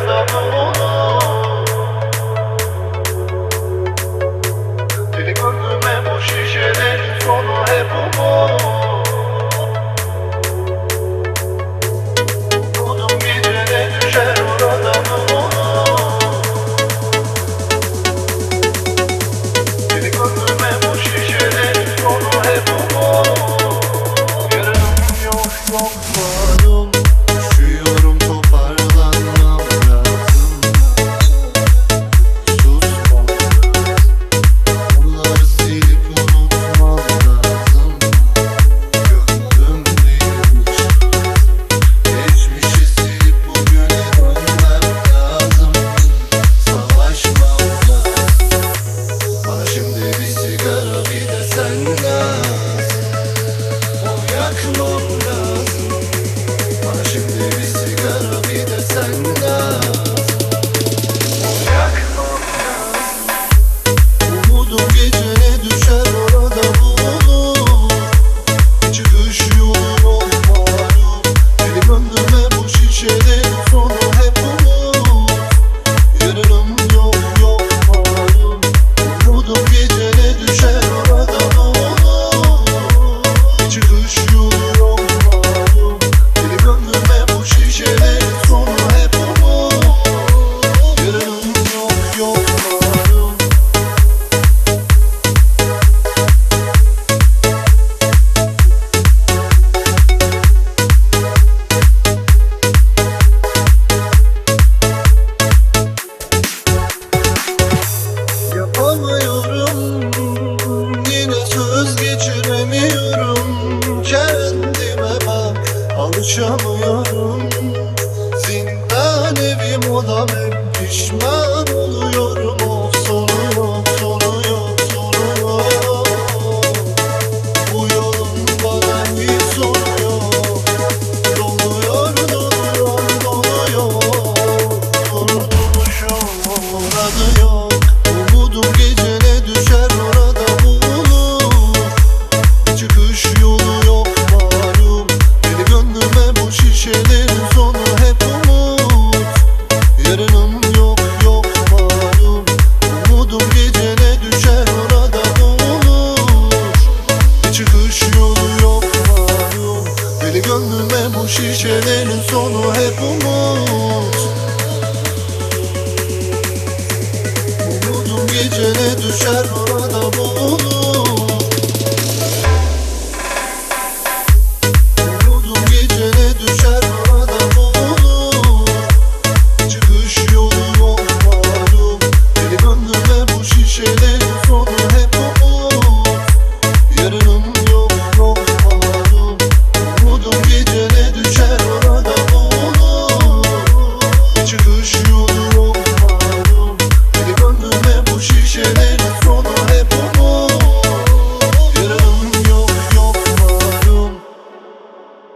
orada bulur. Deli gönlüme bu şişelerin sonu hep umut. Umudum gecene düşer orada bulur. Deli gönlüme bu şişelerin sonu hep umut. Yarınım yok yok varım. Üşüyorum toparlanmam lazım. Susmam lazım. Onları silip unutmam lazım. Gönlüm değilmiş. Geçmişi silip bugüne dönmem lazım. Savaşmam lazım. Bana şimdi bir sigara bir de sen lazım. O yakmam lazım. Bana şimdi bir sigara bir de sen lazım. O yakmam lazım. Umudum gecene düşer orada bulur. Çıkış yolu yok malum. Deli gönlüme bu şişelerin sonu hep umut. Yarınım yok yok malum. Umudum gecene düşer orada bulur. Çıkış yolu yok malum. Deli gönlüme bu şişelerin sonu hep umut. Yarınım yok yok malum. Yapamıyorum, yine söz geçiremiyorum. Kendime bak, alışamıyorum. Zindan evim odam hep pişman oluyorum. Of sonu yok, sonu yok, sonu yok. Bu yolun bana hiç sonu yok. Doluyor, doluyor, doluyor. Kurtuluşum orada yok. Umudum gecene düşer orada bulur. Çıkış yolu yok malum. Deli gönlüme bu şişelerin sonu hep umut. Yarınım yok yok malum. Umudum gecene düşer orada bulur. Çıkış yolu yok malum. Deli gönlüme bu şişelerin sonu hep umut. Umudum gecene düşer orada